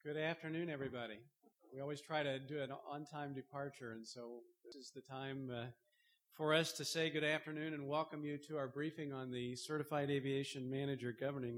Good afternoon, everybody. We always try to do an on-time departure, and so this is the time for us to say good afternoon and welcome you to our briefing on the Certified Aviation Manager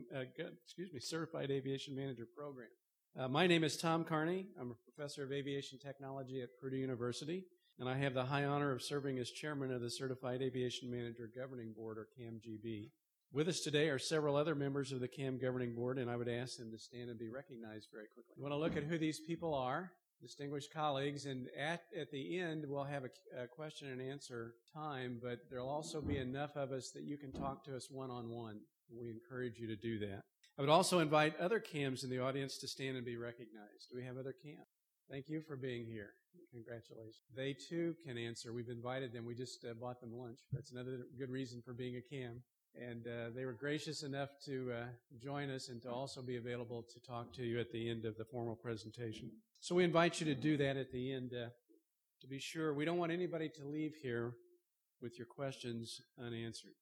Certified Aviation Manager Program. My name is Tom Carney. I'm a professor of aviation technology at Purdue University, and I have the high honor of serving as chairman of the Certified Aviation Manager Governing Board, or CAMGB. With us today are several other members of the CAM Governing Board, and I would ask them to stand and be recognized very quickly. We want to look at who these people are, distinguished colleagues, and at the end we'll have a question and answer time, but there'll also be enough of us that you can talk to us one-on-one. We encourage you to do that. I would also invite other CAMs in the audience to stand and be recognized. Do we have other CAMs? Thank you for being here. Congratulations. They too can answer. We've invited them. We just bought them lunch. That's another good reason for being a CAM. And they were gracious enough to join us and to also be available to talk to you at the end of the formal presentation. So we invite you to do that at the end to be sure. We don't want anybody to leave here with your questions unanswered.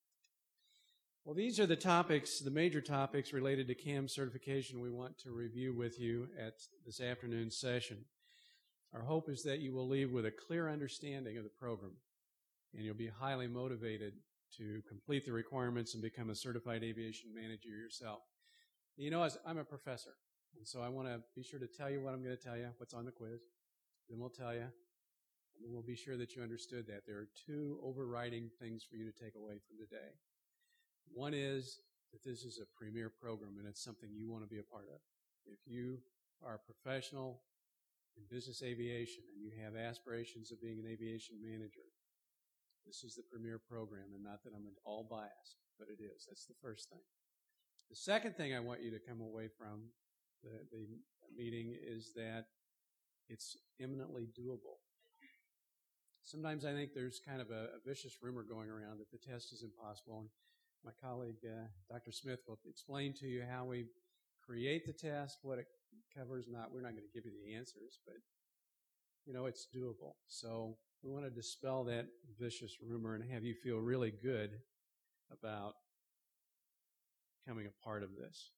Well, these are the topics, the major topics related to CAM certification we want to review with you at this afternoon's session. Our hope is that you will leave with a clear understanding of the program, and you'll be highly motivated to complete the requirements and become a certified aviation manager yourself. You know, I'm a professor, and so I want to be sure to tell you what I'm going to tell you, what's on the quiz. Then we'll tell you, and then we'll be sure that you understood that. There are two overriding things for you to take away from today. One is that this is a premier program, and it's something you want to be a part of. If you are a professional in business aviation and you have aspirations of being an aviation manager, this is the premier program, and not that I'm at all biased, but it is. That's the first thing. The second thing I want you to come away from the meeting is that it's eminently doable. Sometimes I think there's kind of a vicious rumor going around that the test is impossible, and my colleague, Dr. Smith, will explain to you how we create the test, what it covers. We're not going to give you the answers, but, you know, it's doable. So we want to dispel that vicious rumor and have you feel really good about becoming a part of this.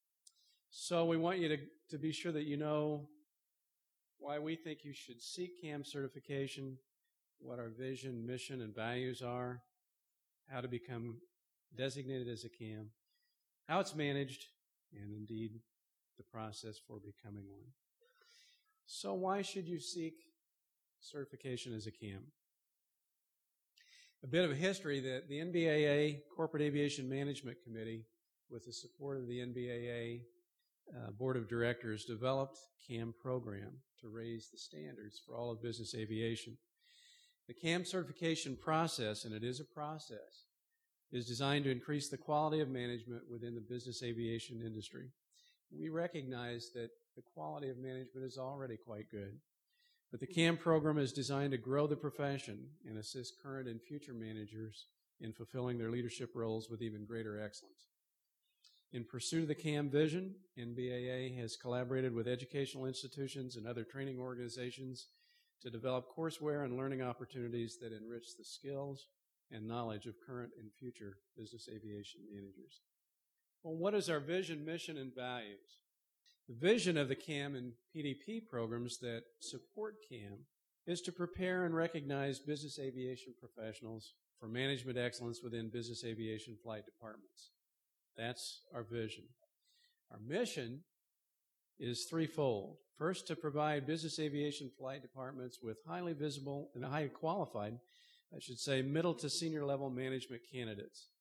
So we want you to be sure that you know why we think you should seek CAM certification, what our vision, mission, and values are, how to become designated as a CAM, how it's managed, and indeed the process for becoming one. So why should you seek certification as a CAM? A bit of a history that the NBAA Corporate Aviation Management Committee, with the support of the NBAA Board of Directors, developed CAM program to raise the standards for all of business aviation. The CAM certification process, and it is a process, is designed to increase the quality of management within the business aviation industry. We recognize that the quality of management is already quite good, but the CAM program is designed to grow the profession and assist current and future managers in fulfilling their leadership roles with even greater excellence. In pursuit of the CAM vision, NBAA has collaborated with educational institutions and other training organizations to develop courseware and learning opportunities that enrich the skills and knowledge of current and future business aviation managers. Well, what is our vision, mission, and values? The vision of the CAM and PDP programs that support CAM is to prepare and recognize business aviation professionals for management excellence within business aviation flight departments. That's our vision. Our mission is threefold. First, to provide business aviation flight departments with highly visible and highly qualified, middle to senior level management candidates.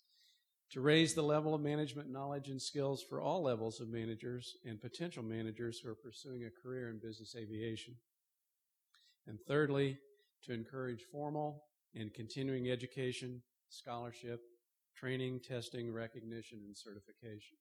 To raise the level of management knowledge and skills for all levels of managers and potential managers who are pursuing a career in business aviation. And thirdly, to encourage formal and continuing education, scholarship, training, testing, recognition, and certification.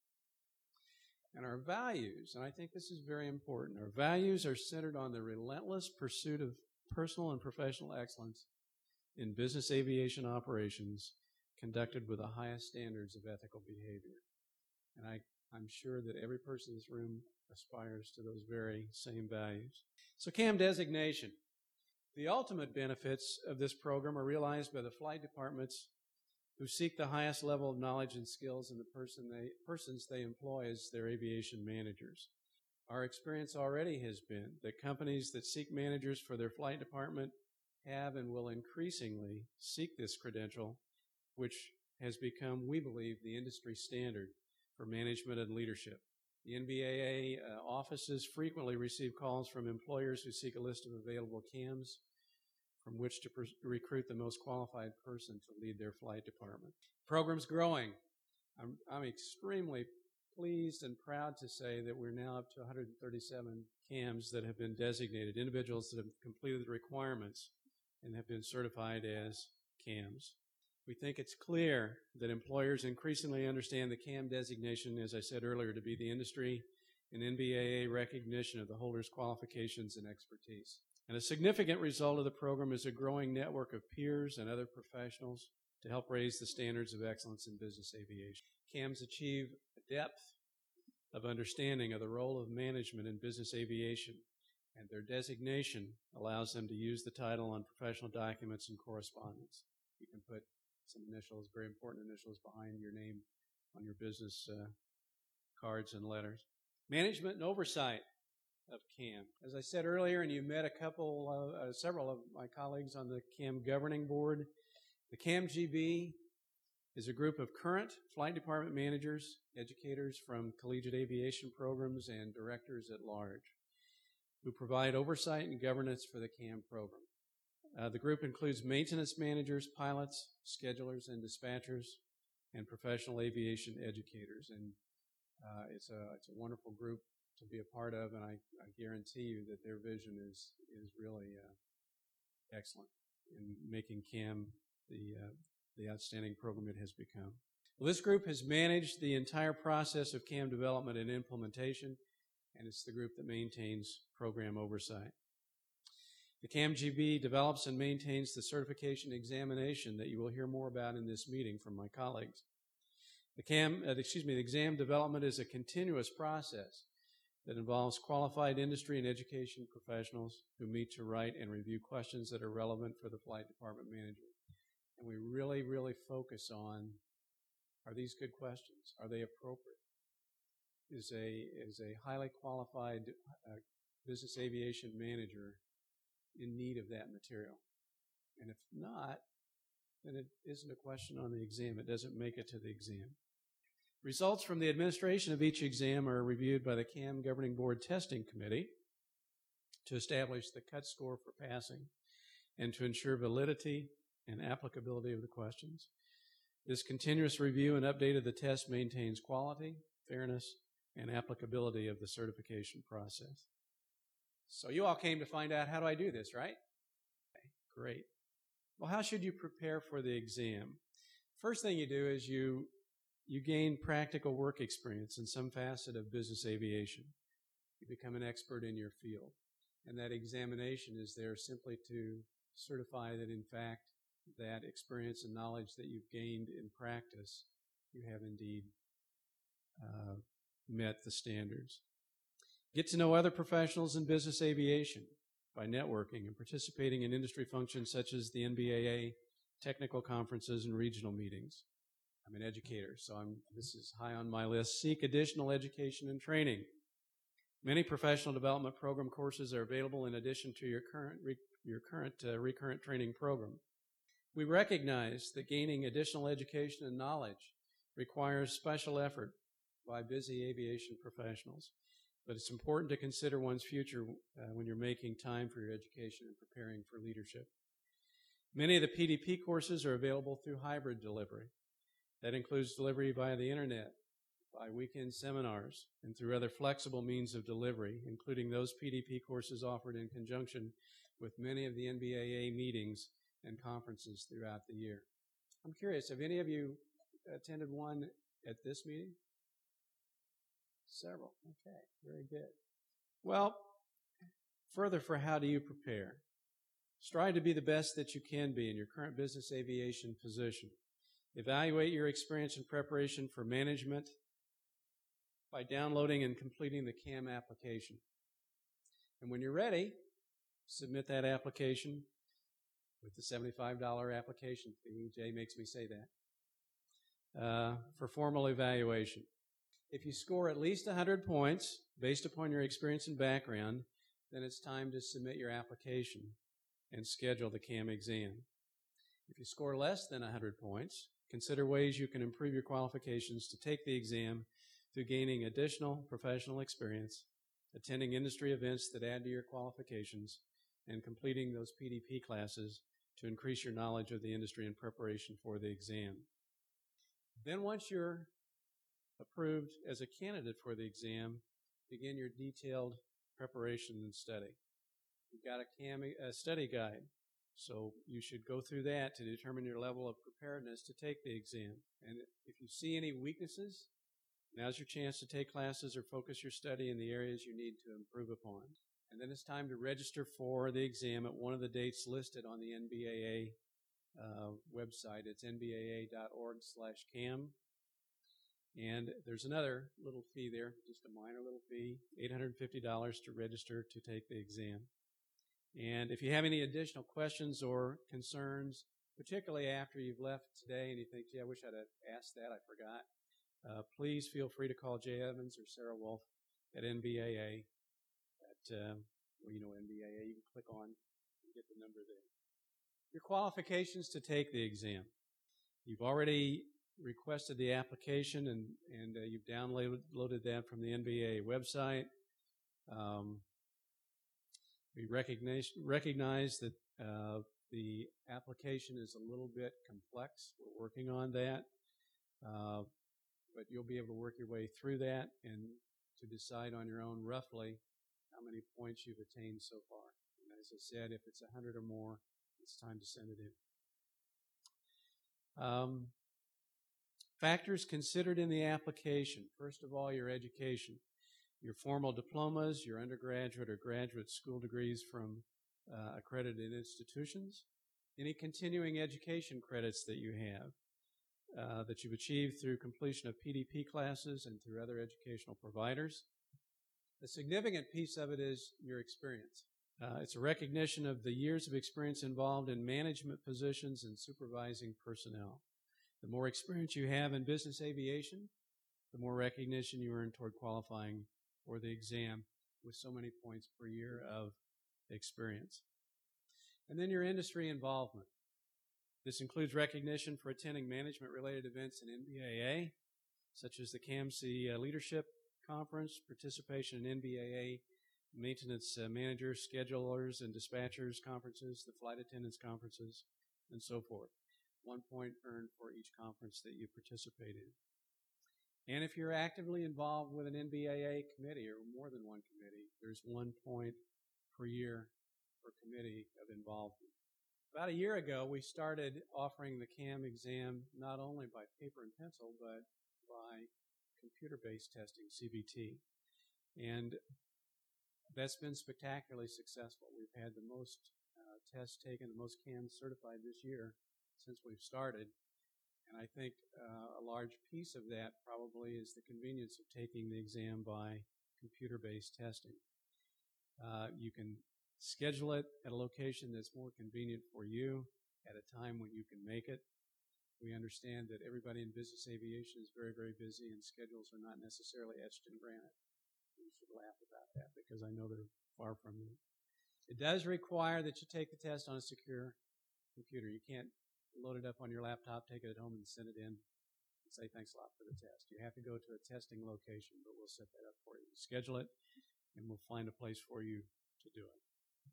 And our values, and I think this is very important, our values are centered on the relentless pursuit of personal and professional excellence in business aviation operations conducted with the highest standards of ethical behavior. And I'm sure that every person in this room aspires to those very same values. So CAM designation. The ultimate benefits of this program are realized by the flight departments who seek the highest level of knowledge and skills in the persons they employ as their aviation managers. Our experience already has been that companies that seek managers for their flight department have and will increasingly seek this credential, which has become, we believe, the industry standard for management and leadership. The NBAA offices frequently receive calls from employers who seek a list of available CAMs from which to recruit the most qualified person to lead their flight department. Program's growing. I'm extremely pleased and proud to say that we're now up to 137 CAMs that have been designated, individuals that have completed the requirements and have been certified as CAMs. We think it's clear that employers increasingly understand the CAM designation, as I said earlier, to be the industry and NBAA recognition of the holder's qualifications and expertise. And a significant result of the program is a growing network of peers and other professionals to help raise the standards of excellence in business aviation. CAMs achieve a depth of understanding of the role of management in business aviation, and their designation allows them to use the title on professional documents and correspondence. You can put some initials, very important initials, behind your name on your business cards and letters. Management and oversight of CAM. As I said earlier, and you met several of my colleagues on the CAM governing board, the CAMGB is a group of current flight department managers, educators from collegiate aviation programs, and directors at large who provide oversight and governance for the CAM program. The group includes maintenance managers, pilots, schedulers, and dispatchers, and professional aviation educators. And it's a wonderful group to be a part of, and I guarantee you that their vision is really excellent in making CAM the outstanding program it has become. Well, this group has managed the entire process of CAM development and implementation, and it's the group that maintains program oversight. The CAMGB develops and maintains the certification examination that you will hear more about in this meeting from my colleagues. The exam development is a continuous process that involves qualified industry and education professionals who meet to write and review questions that are relevant for the flight department manager. And we really, really focus on, are these good questions? Are they appropriate? Is a highly qualified business aviation manager in need of that material? And if not, then it isn't a question on the exam. It doesn't make it to the exam. Results from the administration of each exam are reviewed by the CAM Governing Board Testing Committee to establish the cut score for passing and to ensure validity and applicability of the questions. This continuous review and update of the test maintains quality, fairness, and applicability of the certification process. So you all came to find out, how do I do this, right? Okay, great. Well, how should you prepare for the exam? First thing you do is you gain practical work experience in some facet of business aviation. You become an expert in your field. And that examination is there simply to certify that, in fact, that experience and knowledge that you've gained in practice, you have indeed met the standards. Get to know other professionals in business aviation by networking and participating in industry functions such as the NBAA, technical conferences, and regional meetings. I'm an educator, so this is high on my list. Seek additional education and training. Many professional development program courses are available in addition to your current recurrent training program. We recognize that gaining additional education and knowledge requires special effort by busy aviation professionals, but it's important to consider one's future when you're making time for your education and preparing for leadership. Many of the PDP courses are available through hybrid delivery. That includes delivery via the internet, by weekend seminars, and through other flexible means of delivery, including those PDP courses offered in conjunction with many of the NBAA meetings and conferences throughout the year. I'm curious, have any of you attended one at this meeting? Several. Okay, very good. Well, further, for how do you prepare? Strive to be the best that you can be in your current business aviation position. Evaluate your experience and preparation for management by downloading and completing the CAM application. And when you're ready, submit that application with the $75 application fee. Jay makes me say that. For formal evaluation. If you score at least 100 points based upon your experience and background, then it's time to submit your application and schedule the CAM exam. If you score less than 100 points, consider ways you can improve your qualifications to take the exam through gaining additional professional experience, attending industry events that add to your qualifications, and completing those PDP classes to increase your knowledge of the industry in preparation for the exam. Then once you're approved as a candidate for the exam, begin your detailed preparation and study. You've got a study guide, so you should go through that to determine your level of preparedness to take the exam. And if you see any weaknesses, now's your chance to take classes or focus your study in the areas you need to improve upon. And then it's time to register for the exam at one of the dates listed on the NBAA website. It's nbaa.org/CAM. And there's another little fee there, just a minor little fee, $850 to register to take the exam. And if you have any additional questions or concerns, particularly after you've left today and you think, gee, I wish I'd have asked that, I forgot, please feel free to call Jay Evans or Sarah Wolf at NBAA. NBAA, you can click on and get the number there. Your qualifications to take the exam. You've already requested the application and you've downloaded that from the NBAA website. We recognize that the application is a little bit complex. We're working on that. But you'll be able to work your way through that and to decide on your own roughly how many points you've attained so far. And as I said, if it's 100 or more, it's time to send it in. Factors considered in the application. First of all, your education. Your formal diplomas, your undergraduate or graduate school degrees from accredited institutions, any continuing education credits that you have that you've achieved through completion of PDP classes and through other educational providers. A significant piece of it is your experience. It's a recognition of the years of experience involved in management positions and supervising personnel. The more experience you have in business aviation, the more recognition you earn toward qualifying for the exam with so many points per year of experience. And then your industry involvement. This includes recognition for attending management-related events in NBAA, such as the CAMC Leadership Conference, participation in NBAA maintenance managers, schedulers, and dispatchers conferences, the flight attendants conferences, and so forth. 1 point earned for each conference that you participate in. And if you're actively involved with an NBAA committee or more than one committee, there's 1 point per year per committee of involvement. About a year ago, we started offering the CAM exam not only by paper and pencil, but by computer-based testing, CBT. And that's been spectacularly successful. We've had the most tests taken, the most CAMs certified this year since we've started. And I think a large piece of that probably is the convenience of taking the exam by computer-based testing. You can schedule it at a location that's more convenient for you at a time when you can make it. We understand that everybody in business aviation is very, very busy and schedules are not necessarily etched in granite. We should laugh about that because I know they're far from you. It does require that you take the test on a secure computer. You can't load it up on your laptop, take it at home, and send it in and say thanks a lot for the test. You have to go to a testing location, but we'll set that up for you. Schedule it, and we'll find a place for you to do it.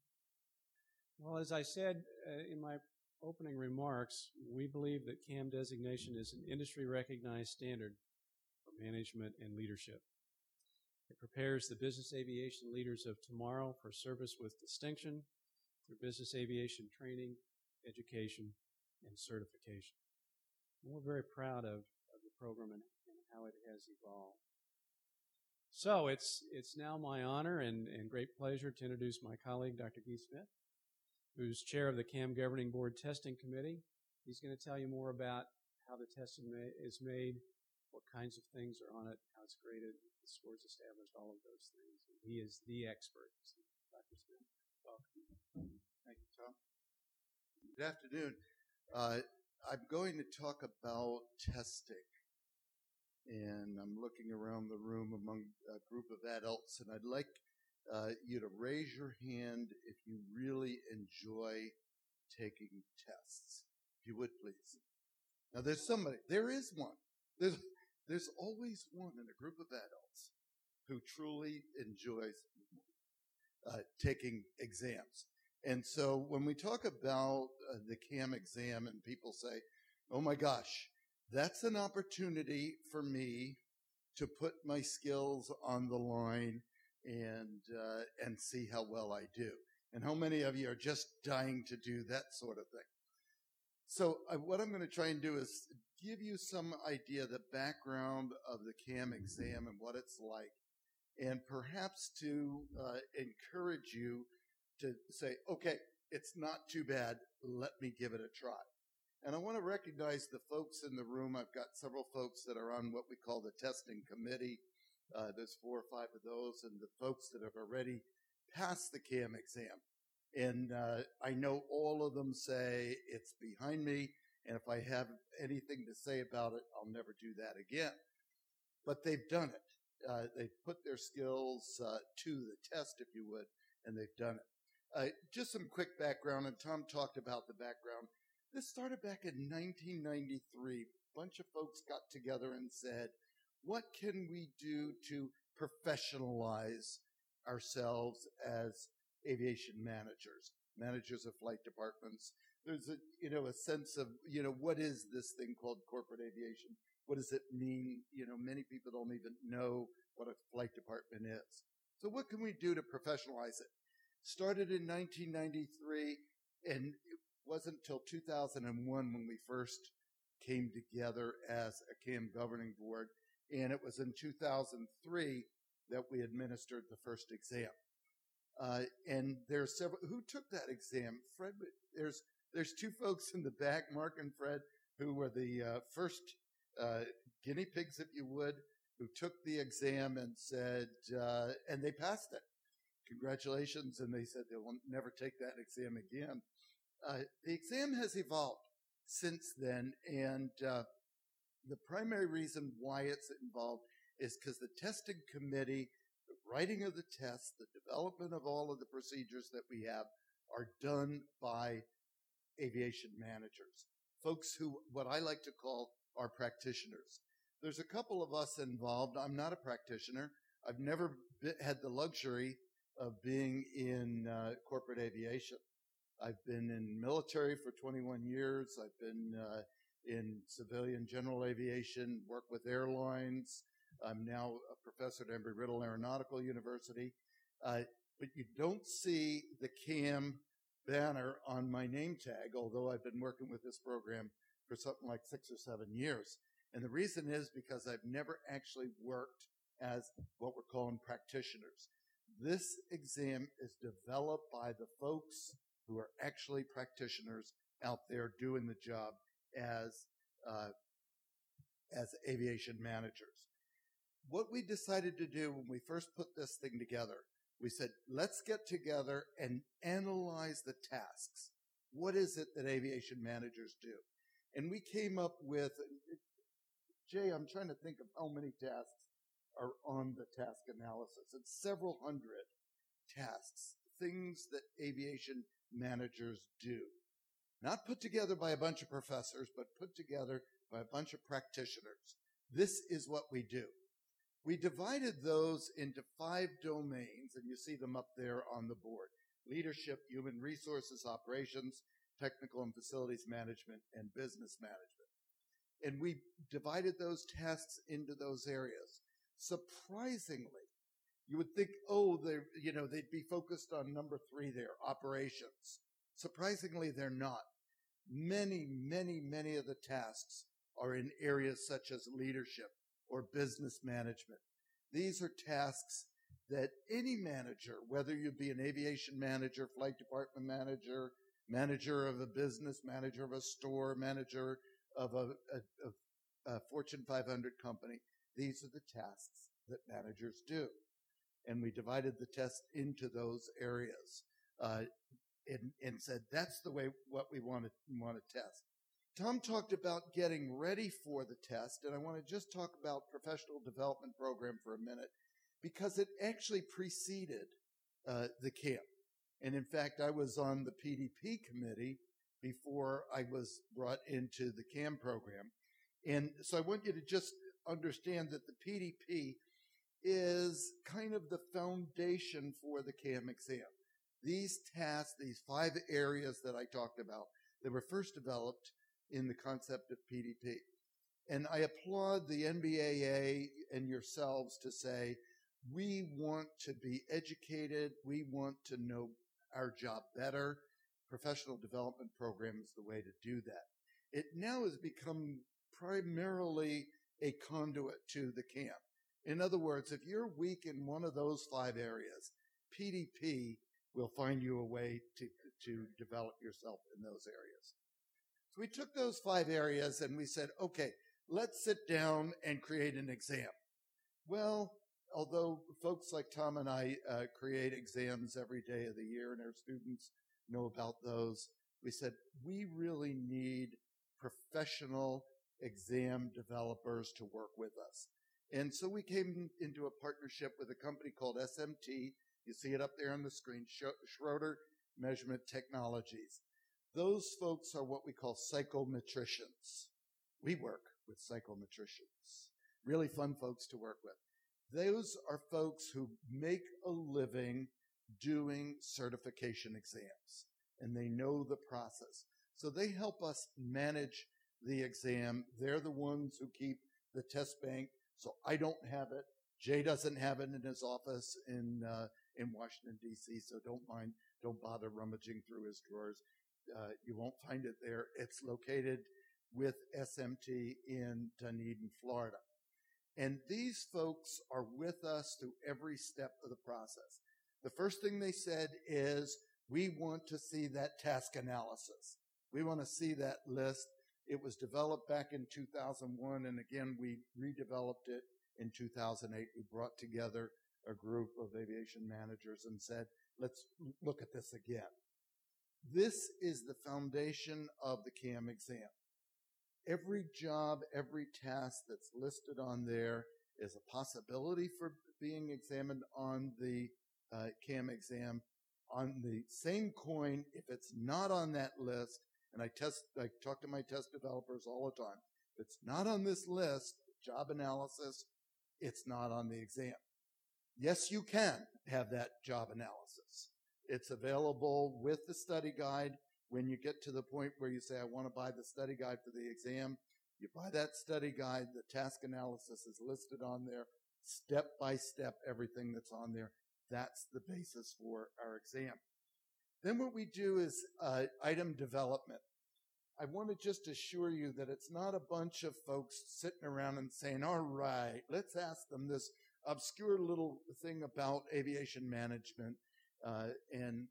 Well, as I said in my opening remarks, we believe that CAM designation is an industry-recognized standard for management and leadership. It prepares the business aviation leaders of tomorrow for service with distinction through business aviation training, education, and certification. And we're very proud of the program and how it has evolved. So it's now my honor and great pleasure to introduce my colleague, Dr. Guy Smith, who's chair of the CAM Governing Board Testing Committee. He's going to tell you more about how the testing is made, what kinds of things are on it, how it's graded, the scores established, all of those things. And he is the expert. So, Dr. Smith, welcome. Thank you, Tom. Good afternoon. I'm going to talk about testing. and I'm looking around the room among a group of adults, and I'd like you to raise your hand if you really enjoy taking tests. If you would, please. Now, there is one. There's always one in a group of adults who truly enjoys taking exams. And so when we talk about the CAM exam and people say, oh my gosh, that's an opportunity for me to put my skills on the line and see how well I do. And how many of you are just dying to do that sort of thing? So what I'm going to try and do is give you some idea, the background of the CAM exam and what it's like, and perhaps to encourage you to say, okay, it's not too bad, let me give it a try. And I want to recognize the folks in the room. I've got several folks that are on what we call the testing committee. There's 4 or 5 of those, and the folks that have already passed the CAM exam. And I know all of them say it's behind me, and if I have anything to say about it, I'll never do that again. But they've done it. They've put their skills to the test, if you would, and they've done it. Just some quick background, and Tom talked about the background. This started back in 1993. A bunch of folks got together and said, what can we do to professionalize ourselves as aviation managers of flight departments? There's a sense of, what is this thing called corporate aviation? What does it mean? Many people don't even know what a flight department is. So what can we do to professionalize it? Started in 1993, and it wasn't until 2001 when we first came together as a CAM governing board, and it was in 2003 that we administered the first exam. And there's several who took that exam. Fred, there's 2 folks in the back, Mark and Fred, who were the first guinea pigs, if you would, who took the exam and said, and they passed it. Congratulations, and they said they will never take that exam again. The exam has evolved since then, and the primary reason why it's involved is because the testing committee, the writing of the tests, the development of all of the procedures that we have are done by aviation managers, folks who, what I like to call, are practitioners. There's a couple of us involved. I'm not a practitioner. I've never had the luxury of being in corporate aviation. I've been in military for 21 years. I've been in civilian general aviation, worked with airlines. I'm now a professor at Embry-Riddle Aeronautical University. But you don't see the CAM banner on my name tag, although I've been working with this program for something like 6 or 7 years. And the reason is because I've never actually worked as what we're calling practitioners. This exam is developed by the folks who are actually practitioners out there doing the job as aviation managers. What we decided to do when we first put this thing together, we said, let's get together and analyze the tasks. What is it that aviation managers do? And we came up with, Jay, I'm trying to think of how many tasks are on the task analysis. It's several hundred tasks, things that aviation managers do. Not put together by a bunch of professors, but put together by a bunch of practitioners. This is what we do. We divided those into 5 domains, and you see them up there on the board: leadership, human resources, operations, technical and facilities management, and business management. And we divided those tasks into those areas. Surprisingly, you would think, they'd be focused on number 3 there, operations. Surprisingly, they're not. Many, many, many of the tasks are in areas such as leadership or business management. These are tasks that any manager, whether you be an aviation manager, flight department manager, manager of a business, manager of a store, manager of a Fortune 500 company, these are the tasks that managers do. And we divided the test into those areas and said that's the way what we want to test. Tom talked about getting ready for the test, and I want to just talk about professional development program for a minute because it actually preceded the camp. And in fact, I was on the PDP committee before I was brought into the CAM program. And so I want you to just understand that the PDP is kind of the foundation for the CAM exam. These tasks, these 5 areas that I talked about, they were first developed in the concept of PDP. And I applaud the NBAA and yourselves to say, we want to be educated. We want to know our job better. Professional development program is the way to do that. It now has become primarily a conduit to the camp. In other words, if you're weak in one of those 5 areas, PDP will find you a way to develop yourself in those areas. So we took those 5 areas and we said, okay, let's sit down and create an exam. Well, although folks like Tom and I create exams every day of the year and our students know about those, we said we really need professional exam developers to work with us. And so we came into a partnership with a company called SMT. You see it up there on the screen, Schroeder Measurement Technologies. Those folks are what we call psychometricians. We work with psychometricians. Really fun folks to work with. Those are folks who make a living doing certification exams, and they know the process. So they help us manage the exam. They're the ones who keep the test bank. So I don't have it. Jay doesn't have it in his office in Washington, D.C., so don't bother rummaging through his drawers. You won't find it there. It's located with SMT in Dunedin, Florida. And these folks are with us through every step of the process. The first thing they said is, we want to see that task analysis. We want to see that list. It was developed back in 2001, and again, we redeveloped it in 2008. We brought together a group of aviation managers and said, let's look at this again. This is the foundation of the CAM exam. Every job, every task that's listed on there is a possibility for being examined on the CAM exam. On the same coin, if it's not on that list, and I talk to my test developers all the time, if it's not on this list, job analysis, it's not on the exam. Yes, you can have that job analysis. It's available with the study guide. When you get to the point where you say, I want to buy the study guide for the exam, you buy that study guide. The task analysis is listed on there, step by step, everything that's on there. That's the basis for our exam. Then what we do is item development. I want to just assure you that it's not a bunch of folks sitting around and saying, all right, let's ask them this obscure little thing about aviation management, and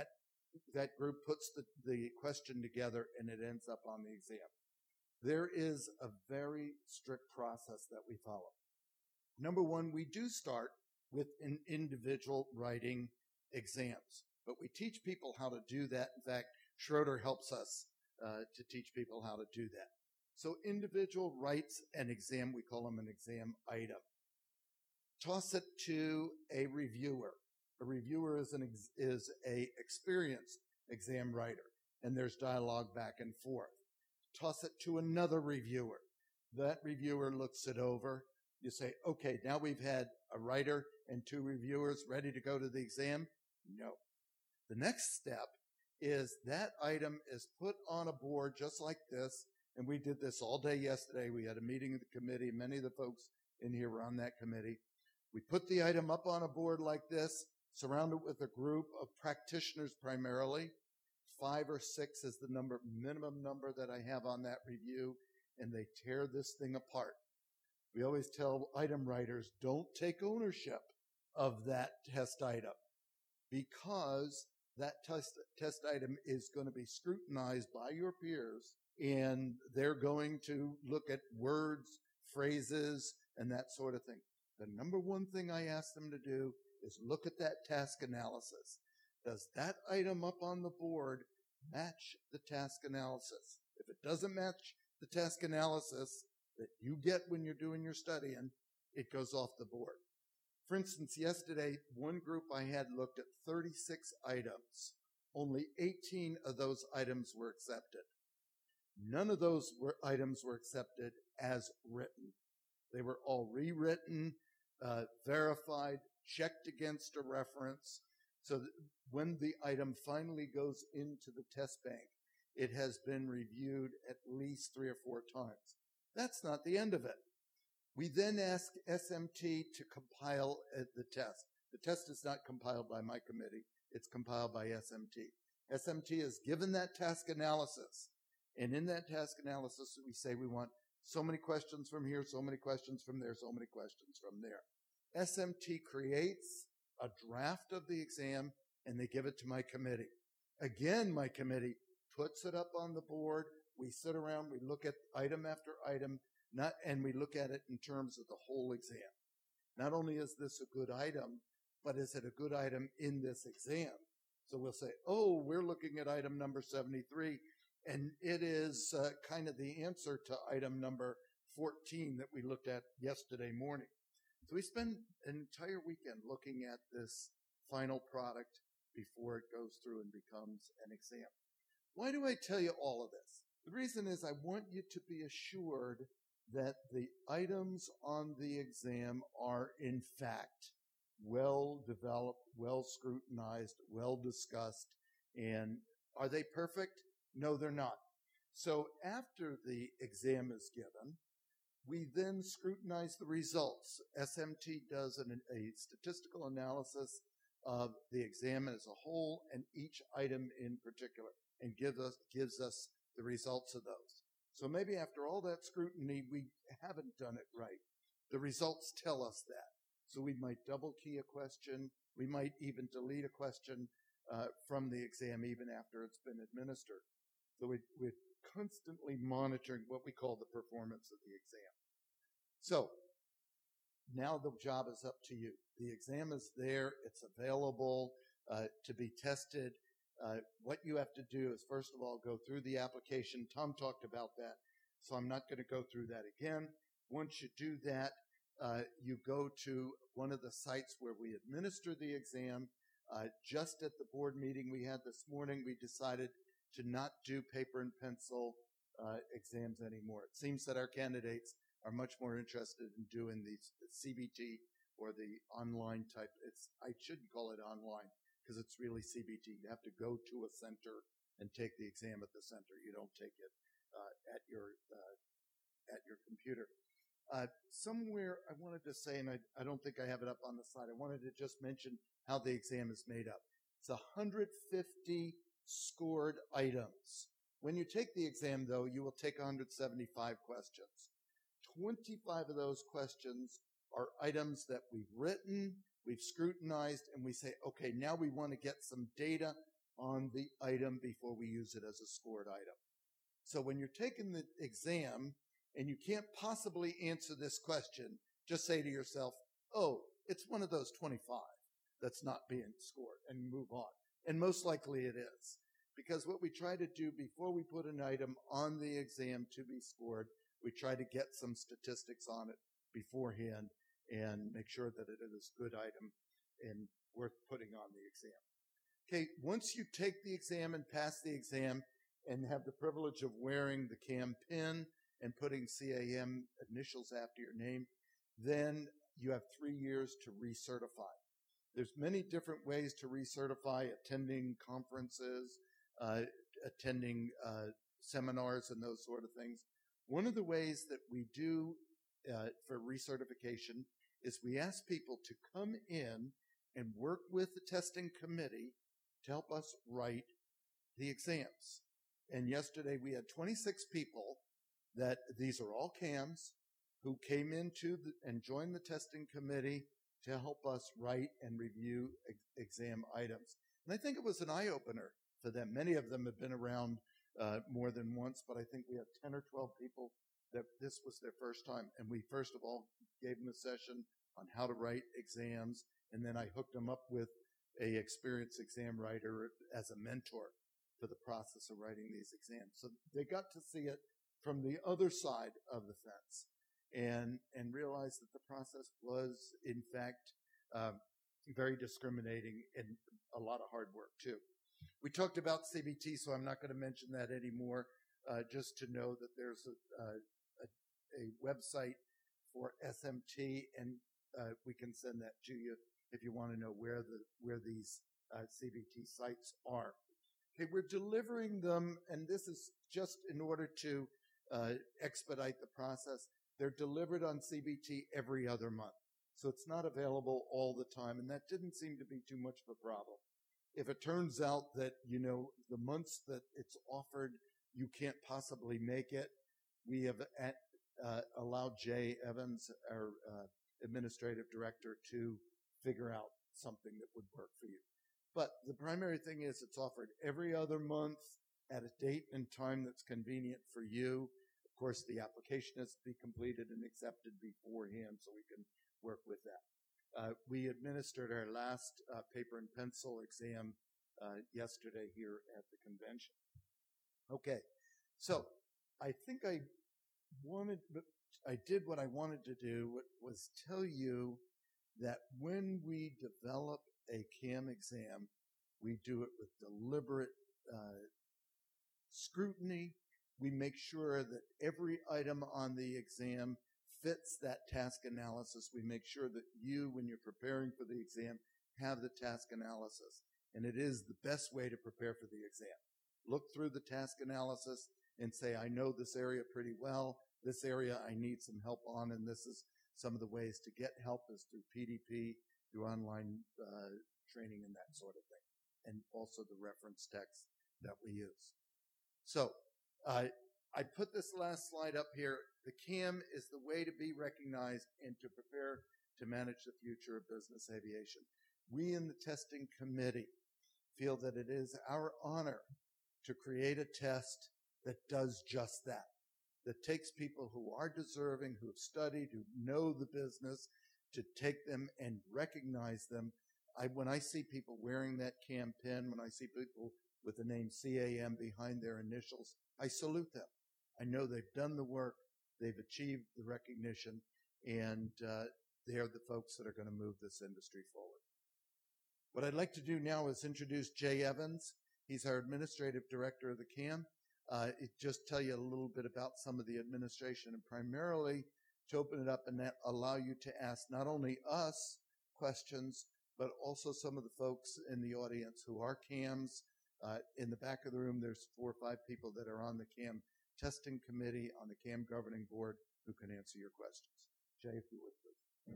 that group puts the question together and it ends up on the exam. There is a very strict process that we follow. Number one, we do start with an individual writing exams, but we teach people how to do that. In fact, Schroeder helps us to teach people how to do that. So individual writes an exam. We call them an exam item. Toss it to a reviewer. A reviewer is a experienced exam writer, and there's dialogue back and forth. Toss it to another reviewer. That reviewer looks it over. You say, okay, now we've had a writer and 2 reviewers ready to go to the exam. No. The next step is that item is put on a board just like this, and we did this all day yesterday. We had a meeting of the committee. Many of the folks in here were on that committee. We put the item up on a board like this, surrounded with a group of practitioners primarily. 5 or 6 is the minimum number that I have on that review, and they tear this thing apart. We always tell item writers, don't take ownership of that test item, because that test item is going to be scrutinized by your peers, and they're going to look at words, phrases, and that sort of thing. The number one thing I ask them to do is look at that task analysis. Does that item up on the board match the task analysis? If it doesn't match the task analysis that you get when you're doing your studying, it goes off the board. For instance, yesterday, one group I had looked at 36 items. Only 18 of those items were accepted. None of those items were accepted as written. They were all rewritten, verified, checked against a reference, so that when the item finally goes into the test bank, it has been reviewed at least 3 or 4 times. That's not the end of it. We then ask SMT to compile the test. The test is not compiled by my committee. It's compiled by SMT. SMT is given that task analysis. And in that task analysis, we say we want so many questions from here, so many questions from there, so many questions from there. SMT creates a draft of the exam, and they give it to my committee. Again, my committee puts it up on the board. We sit around, we look at item after item, and we look at it in terms of the whole exam. Not only is this a good item, but is it a good item in this exam? So we'll say, oh, we're looking at item number 73, and it is kind of the answer to item number 14 that we looked at yesterday morning. So we spend an entire weekend looking at this final product before it goes through and becomes an exam. Why do I tell you all of this? The reason is I want you to be assured that the items on the exam are in fact well developed, well scrutinized, well discussed, and are they perfect? No, they're not. So after the exam is given, we then scrutinize the results. SMT does a statistical analysis of the exam as a whole and each item in particular, and gives us the results of those. So maybe after all that scrutiny, we haven't done it right. The results tell us that. So we might double key a question. We might even delete a question from the exam even after it's been administered. So we're constantly monitoring what we call the performance of the exam. So now the job is up to you. The exam is there. It's available to be tested. What you have to do is, first of all, go through the application. Tom talked about that, so I'm not going to go through that again. Once you do that, you go to one of the sites where we administer the exam. Just at the board meeting we had this morning, we decided to not do paper and pencil exams anymore. It seems that our candidates are much more interested in doing the CBT or the online type. I shouldn't call it online because it's really CBT. You have to go to a center and take the exam at the center. You don't take it at your computer. Somewhere I wanted to say, and I don't think I have it up on the slide, I wanted to just mention how the exam is made up. It's 150 scored items. When you take the exam, though, you will take 175 questions. 25 of those questions are items that we've written, we've scrutinized, and we say, okay, now we want to get some data on the item before we use it as a scored item. So when you're taking the exam and you can't possibly answer this question, just say to yourself, oh, it's one of those 25 that's not being scored, and move on. And most likely it is. Because what we try to do before we put an item on the exam to be scored, we try to get some statistics on it beforehand and make sure that it is a good item and worth putting on the exam. Okay, once you take the exam and pass the exam and have the privilege of wearing the CAM pin and putting CAM initials after your name, then you have 3 years to recertify. There's many different ways to recertify: attending conferences, attending seminars and those sort of things. One of the ways that we do for recertification is we ask people to come in and work with the testing committee to help us write the exams. And yesterday we had 26 people that these are all CAMs who came into and joined the testing committee to help us write and review exam items. And I think it was an eye-opener for them. Many of them have been around more than once, but I think we have 10 or 12 people that this was their first time. And we first of all gave them a session on how to write exams, and then I hooked them up with a experienced exam writer as a mentor for the process of writing these exams. So they got to see it from the other side of the fence and realized that the process was, in fact, very discriminating and a lot of hard work too. We talked about CBT, so I'm not going to mention that anymore. Just to know that there's a website for SMT, and we can send that to you if you want to know where these CBT sites are. Okay, we're delivering them, and this is just in order to expedite the process. They're delivered on CBT every other month. So it's not available all the time, and that didn't seem to be too much of a problem. If it turns out that, the months that it's offered, you can't possibly make it, we have allowed Jay Evans, our administrative director, to figure out something that would work for you. But the primary thing is it's offered every other month at a date and time that's convenient for you. Of course, the application has to be completed and accepted beforehand so we can work with that. We administered our last paper and pencil exam yesterday here at the convention. Okay, so I think I did what I wanted to do, was tell you that when we develop a CAM exam, we do it with deliberate scrutiny. We make sure that every item on the exam fits that task analysis. We make sure that you, when you're preparing for the exam, have the task analysis. And it is the best way to prepare for the exam. Look through the task analysis and say, I know this area pretty well. This area I need some help on, and this is some of the ways to get help is through PDP, through online training and that sort of thing, and also the reference text that we use. So I put this last slide up here. The CAM is the way to be recognized and to prepare to manage the future of business aviation. We in the testing committee feel that it is our honor to create a test that does just that, that takes people who are deserving, who have studied, who know the business, to take them and recognize them. When I see people wearing that CAM pin, when I see people with the name CAM behind their initials, I salute them. I know they've done the work, they've achieved the recognition, and they're the folks that are going to move this industry forward. What I'd like to do now is introduce Jay Evans. He's our administrative director of the CAM. Just tell you a little bit about some of the administration, and primarily to open it up and allow you to ask not only us questions, but also some of the folks in the audience who are CAMs. In the back of the room, there's 4 or 5 people that are on the CAM testing committee, on the CAM governing board, who can answer your questions. Jay, if you would, please.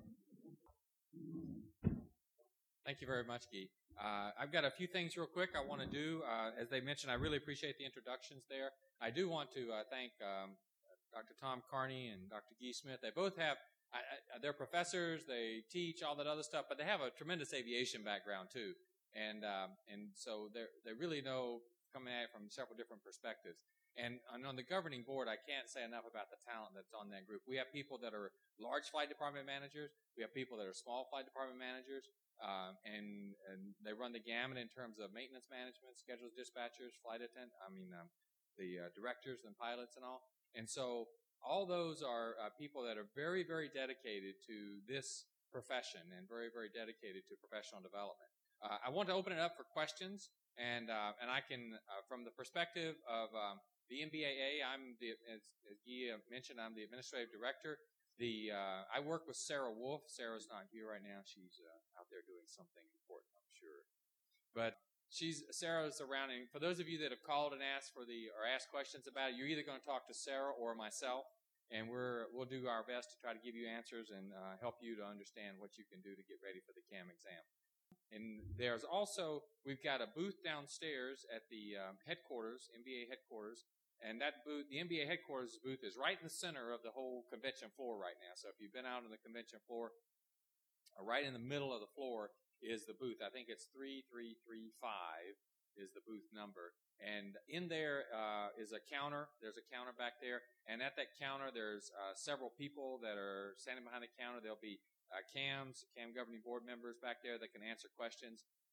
Thank you very much, Guy. I've got a few things real quick I want to do. As they mentioned, I really appreciate the introductions there. I do want to thank Dr. Tom Carney and Dr. Guy Smith. They both have, they're professors, they teach, all that other stuff, but they have a tremendous aviation background too. And so they really know, coming at it from several different perspectives. And on the governing board, I can't say enough about the talent that's on that group. We have people that are large flight department managers. We have people that are small flight department managers. And they run the gamut in terms of maintenance management, schedules, dispatchers, flight attendants, the directors and pilots and all. And so all those are people that are very, very dedicated to this profession and very, very dedicated to professional development. I want to open it up for questions, and I can, from the perspective of the NBAA, as Guy mentioned, I'm the administrative director. I work with Sarah Wolf. Sarah's not here right now. She's out there doing something important, I'm sure. But Sarah's around, and for those of you that have called and asked asked questions about it, you're either going to talk to Sarah or myself, and we'll do our best to try to give you answers and help you to understand what you can do to get ready for the CAM exam. And we've got a booth downstairs at the headquarters, NBA headquarters. And that booth, the NBA headquarters booth, is right in the center of the whole convention floor right now. So if you've been out on the convention floor, right in the middle of the floor is the booth. I think it's 3335 is the booth number. And in there is a counter. There's a counter back there. And at that counter, there's several people that are standing behind the counter. There'll be CAM governing board members back there that can answer questions.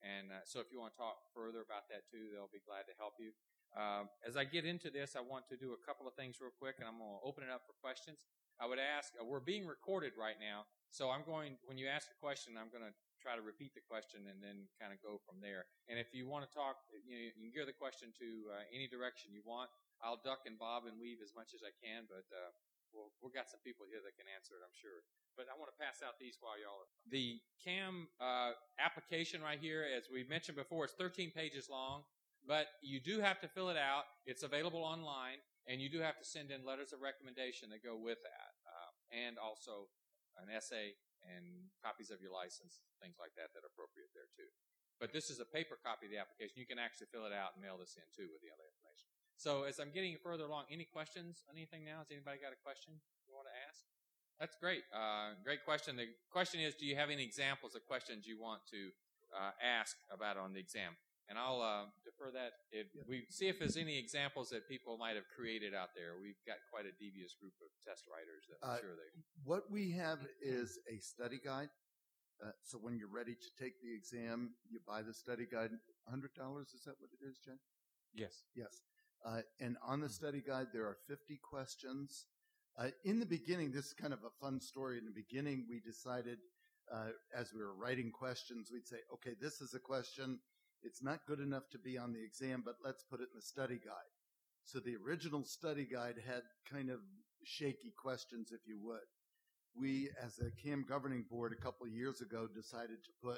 And so if you want to talk further about that too, they'll be glad to help you. As I get into this, I want to do a couple of things real quick, and I'm going to open it up for questions. I would ask, we're being recorded right now, so when you ask a question, I'm going to try to repeat the question and then kind of go from there. And if you want to talk, you can gear the question to any direction you want. I'll duck and bob and weave as much as I can, but we've got some people here that can answer it, I'm sure. But I want to pass out these while y'all are. The CAM application right here, as we mentioned before, is 13 pages long, but you do have to fill it out. It's available online, and you do have to send in letters of recommendation that go with that, and also an essay and copies of your license, things like that are appropriate there too. But this is a paper copy of the application. You can actually fill it out and mail this in too with the other information. So as I'm getting further along, any questions on anything now? Has anybody got a question you want to ask? That's great. Great question. The question is, do you have any examples of questions you want to ask about on the exam? And I'll defer that. We see if there's any examples that people might have created out there. We've got quite a devious group of test writers that I'm sure they. What we have is a study guide. So when you're ready to take the exam, you buy the study guide. $100, is that what it is, Jen? Yes. Yes. And on the study guide, there are 50 questions. In the beginning, this is kind of a fun story. In the beginning, we decided, as we were writing questions, we'd say, okay, this is a question. It's not good enough to be on the exam, but let's put it in the study guide. So the original study guide had kind of shaky questions, if you would. We, as a CAM governing board a couple of years ago, decided to put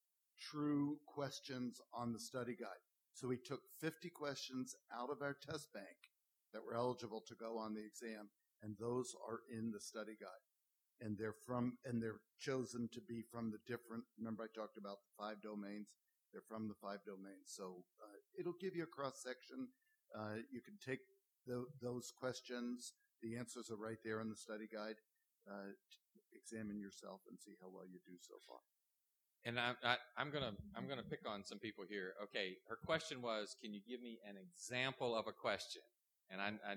true questions on the study guide. So we took 50 questions out of our test bank that were eligible to go on the exam, and those are in the study guide. And they're chosen to be from the different, remember I talked about the 5 domains? They're from the 5 domains. So it'll give you a cross-section. You can take those questions. The answers are right there in the study guide. Examine yourself and see how well you do so far. And I'm gonna pick on some people here. Okay, her question was, can you give me an example of a question? And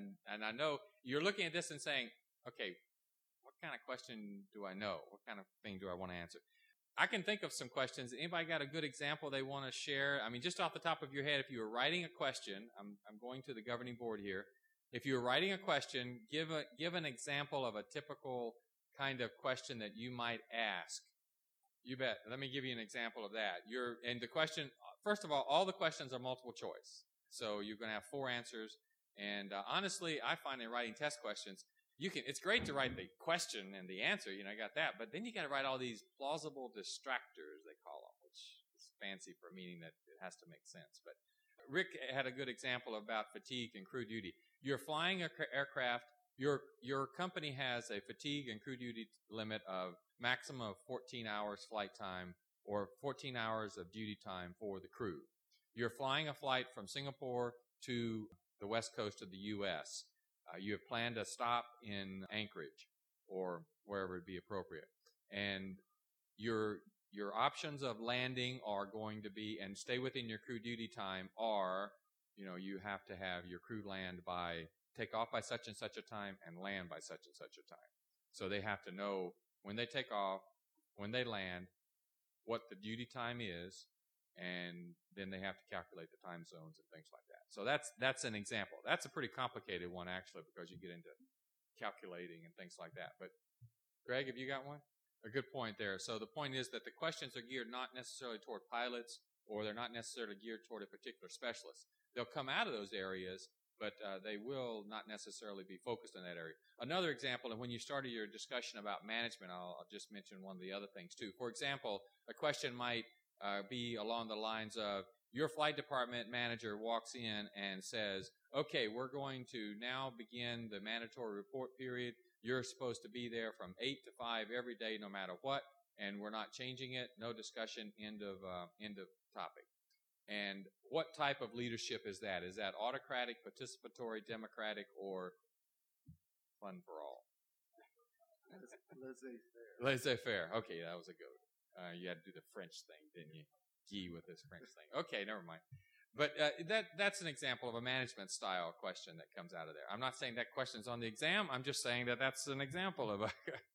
I know you're looking at this and saying, okay, what kind of question do I know? What kind of thing do I want to answer? I can think of some questions. Anybody got a good example they want to share? I mean, just off the top of your head, if you were writing a question, I'm going to the governing board here. If you were writing a question, give an example of a typical kind of question that you might ask. You bet. Let me give you an example of that. And the question, first of all the questions are multiple choice. So you're going to have 4 answers. And honestly, I find in writing test questions, it's great to write the question and the answer, I got that, but then you got to write all these plausible distractors, they call them, which is fancy for meaning that it has to make sense. But Rick had a good example about fatigue and crew duty. You're flying an aircraft, your company has a fatigue and crew duty limit of maximum of 14 hours flight time or 14 hours of duty time for the crew. You're flying a flight from Singapore to the west coast of the U.S., you have planned a stop in Anchorage or wherever it be appropriate. And your options of landing are going to be, and stay within your crew duty time are, you have to have your crew take off by such and such a time and land by such and such a time. So they have to know when they take off, when they land, what the duty time is, and then they have to calculate the time zones and things like that. So that's an example. That's a pretty complicated one, actually, because you get into calculating and things like that. But Greg, have you got one? A good point there. So the point is that the questions are geared not necessarily toward pilots, or they're not necessarily geared toward a particular specialist. They'll come out of those areas, but they will not necessarily be focused on that area. Another example, and when you started your discussion about management, I'll just mention one of the other things too. For example, a question might be along the lines of, your flight department manager walks in and says, okay, we're going to now begin the mandatory report period. You're supposed to be there from 8 to 5 every day, no matter what, and we're not changing it. No discussion, end of topic. And what type of leadership is that? Is that autocratic, participatory, democratic, or fun for all? Laissez-faire. Laissez-faire. Okay, that was a good one. You had to do the French thing, didn't you? Guy with this French thing. Okay, never mind. But that's an example of a management style question that comes out of there. I'm not saying that question's on the exam. I'm just saying that that's an example of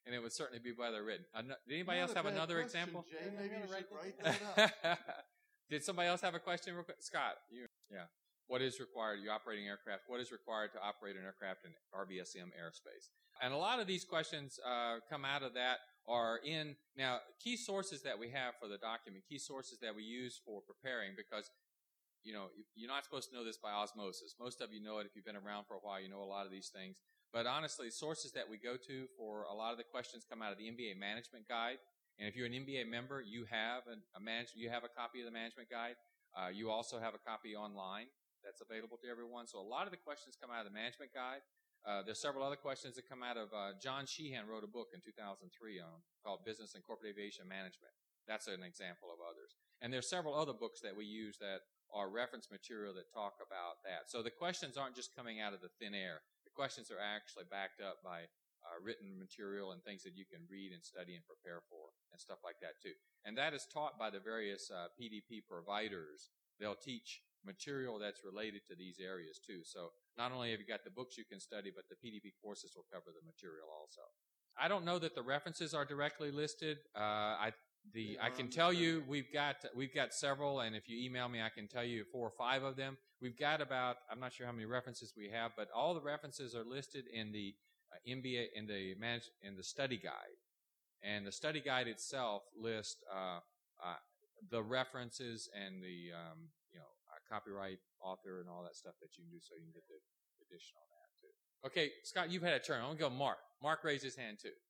and it would certainly be better written. Did anybody Not else a have bad another question, example? Jay, maybe you should write that up. Did somebody else have a question real quick? Scott, yeah. What is required? You operating aircraft. What is required to operate an aircraft in RBSM airspace? And a lot of these questions come out of that are in, now, key sources that we have for the document, key sources that we use for preparing, because, you're not supposed to know this by osmosis. Most of you know it. If you've been around for a while, you know a lot of these things. But honestly, sources that we go to for a lot of the questions come out of the MBA Management Guide. And if you're an MBA member, you have you have a copy of the Management Guide. You also have a copy online that's available to everyone. So a lot of the questions come out of the Management Guide. There's several other questions that come out of, John Sheehan wrote a book in 2003 called Business and Corporate Aviation Management. That's an example of others. And there's several other books that we use that are reference material that talk about that. So the questions aren't just coming out of the thin air. The questions are actually backed up by written material and things that you can read and study and prepare for and stuff like that too. And that is taught by the various PDP providers. They'll teach material that's related to these areas too. So not only have you got the books you can study, but the PDP courses will cover the material also. I don't know that the references are directly listed. I can tell you we've got several, and if you email me, I can tell you 4 or 5 of them. We've got about, I'm not sure how many references we have, but all the references are listed in the MBA in the study guide, and the study guide itself lists the references and the copyright author and all that stuff that you can do, so you can get the additional on that too. Okay, Scott, you've had a turn. I'm gonna go Mark. Mark raised his hand too.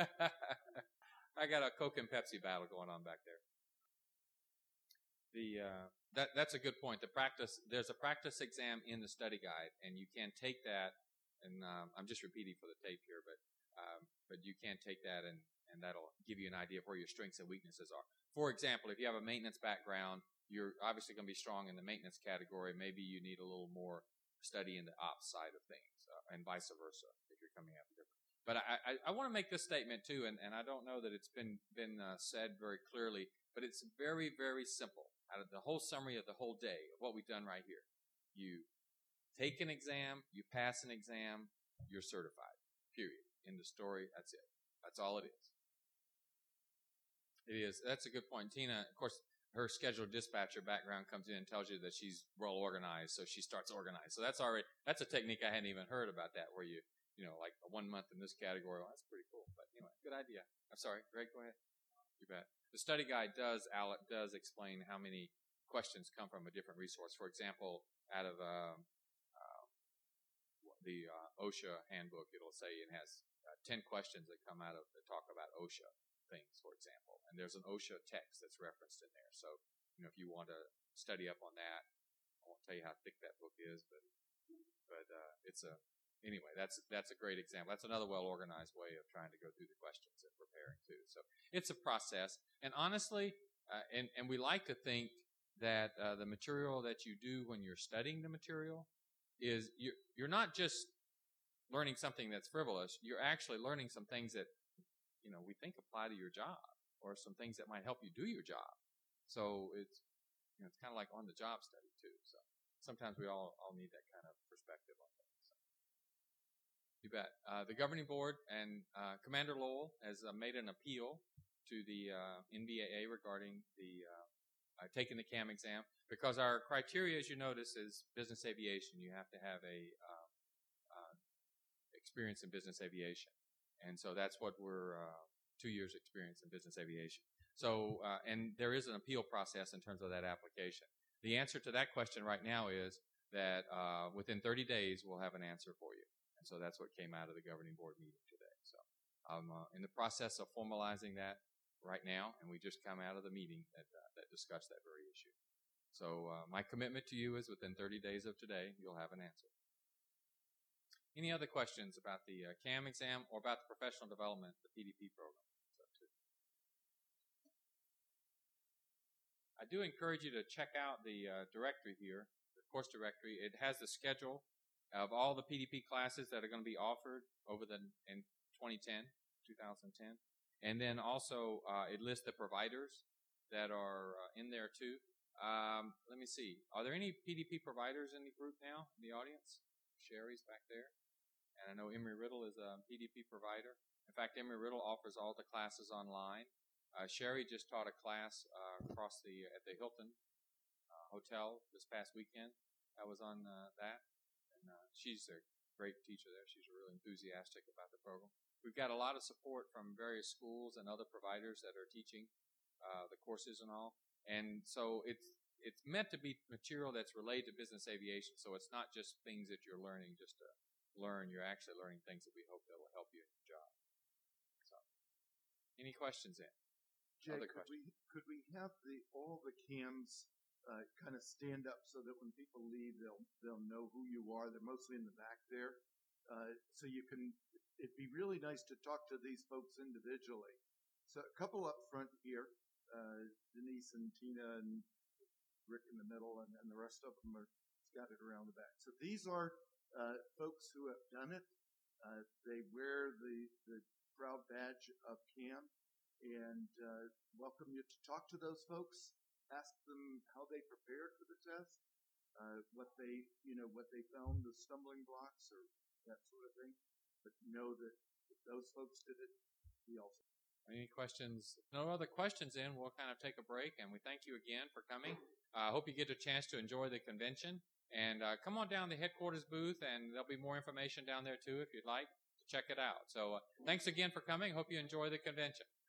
I got a Coke and Pepsi battle going on back there. That's a good point. There's a practice exam in the study guide, and you can take that. And I'm just repeating for the tape here, but you can take that, and that'll give you an idea of where your strengths and weaknesses are. For example, if you have a maintenance background, you're obviously going to be strong in the maintenance category. Maybe you need a little more study in the ops side of things, and vice versa if you're coming out different. But I want to make this statement too, and I don't know that it's been said very clearly, but it's very, very simple. Out of the whole summary of the whole day of what we've done right here, you take an exam, you pass an exam, you're certified. Period. End of story. That's it. That's all it is. It is. That's a good point. Tina, of course, her scheduled dispatcher background comes in and tells you that she's well organized, so she starts organized. So that's a technique I hadn't even heard about that, where you like 1 month in this category. Well, that's pretty cool. But anyway, good idea. I'm sorry, Greg, go ahead. You bet. The study guide does explain how many questions come from a different resource. For example, out of the OSHA handbook, it'll say it has 10 questions that come out of that talk about OSHA things, for example. And there's an OSHA text that's referenced in there. So, if you want to study up on that, I won't tell you how thick that book is, but anyway, that's a great example. That's another well-organized way of trying to go through the questions and preparing too. So it's a process. And honestly, and we like to think that the material that you do when you're studying the material is you're not just learning something that's frivolous. You're actually learning some things that we think apply to your job, or some things that might help you do your job. So it's kind of like on the job study too. So sometimes we all need that kind of perspective on things. So. You bet. The governing board and Commander Lowell has made an appeal to the NBAA regarding the taking the CAM exam, because our criteria, as you notice, is business aviation. You have to have a experience in business aviation. And so that's what we're 2 years experience in business aviation. So, and there is an appeal process in terms of that application. The answer to that question right now is that within 30 days, we'll have an answer for you. And so that's what came out of the governing board meeting today. So I'm in the process of formalizing that right now, and we just come out of the meeting that discussed that very issue. So my commitment to you is within 30 days of today, you'll have an answer. Any other questions about the CAM exam or about the professional development, the PDP program? I do encourage you to check out the directory here, the course directory. It has the schedule of all the PDP classes that are going to be offered in 2010. And then also it lists the providers that are in there too. Let me see. Are there any PDP providers in the group now, in the audience? Sherry's back there. And I know Emory Riddle is a PDP provider. In fact, Embry-Riddle offers all the classes online. Sherry just taught a class at the Hilton Hotel this past weekend. I was on that, and she's a great teacher there. She's really enthusiastic about the program. We've got a lot of support from various schools and other providers that are teaching the courses and all. And so it's meant to be material that's related to business aviation. So it's not just things that you're learning just to learn. You're actually learning things that we hope that will help you in your job. So, any questions then? Jay, could we have all the cams kind of stand up so that when people leave, they'll know who you are? They're mostly in the back there, so you can. It'd be really nice to talk to these folks individually. So a couple up front here, Denise and Tina and Rick in the middle, and the rest of them are scattered around the back. So these are folks who have done it. They wear the proud badge of CAM. And welcome you to talk to those folks. Ask them how they prepared for the test, what they found the stumbling blocks or that sort of thing. But know that if those folks did it, we also. Any questions? No other questions then. We'll kind of take a break, and we thank you again for coming. I hope you get a chance to enjoy the convention. And come on down to the headquarters booth, and there'll be more information down there, too, if you'd like to check it out. So thanks again for coming. Hope you enjoy the convention.